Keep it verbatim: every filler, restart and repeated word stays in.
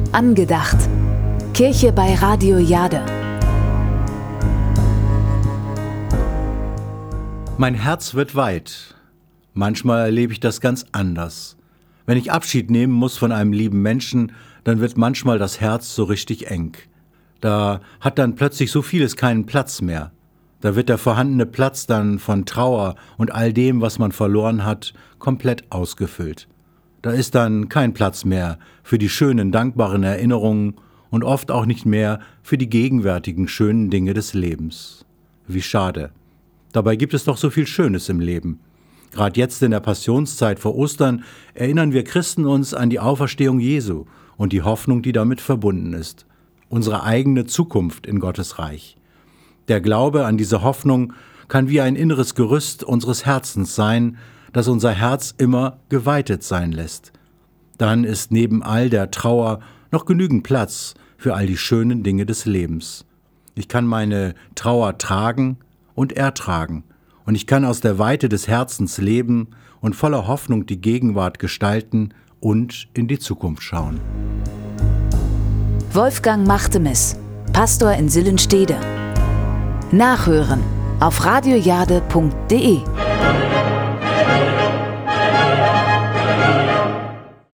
Angedacht. Kirche bei Radio Jade. Mein Herz wird weit. Manchmal erlebe ich das ganz anders. Wenn ich Abschied nehmen muss von einem lieben Menschen, dann wird manchmal das Herz so richtig eng. Da hat dann plötzlich so vieles keinen Platz mehr. Da wird der vorhandene Platz dann von Trauer und all dem, was man verloren hat, komplett ausgefüllt. Da ist dann kein Platz mehr für die schönen, dankbaren Erinnerungen und oft auch nicht mehr für die gegenwärtigen schönen Dinge des Lebens. Wie schade. Dabei gibt es doch so viel Schönes im Leben. Gerade jetzt in der Passionszeit vor Ostern erinnern wir Christen uns an die Auferstehung Jesu und die Hoffnung, die damit verbunden ist. Unsere eigene Zukunft in Gottes Reich. Der Glaube an diese Hoffnung kann wie ein inneres Gerüst unseres Herzens sein, das unser Herz immer geweitet sein lässt. Dann ist neben all der Trauer noch genügend Platz für all die schönen Dinge des Lebens. Ich kann meine Trauer tragen und ertragen, und ich kann aus der Weite des Herzens leben und voller Hoffnung die Gegenwart gestalten und in die Zukunft schauen. Wolfgang Machtemis, Pastor in Sillenstede. Nachhören auf radiojade punkt de.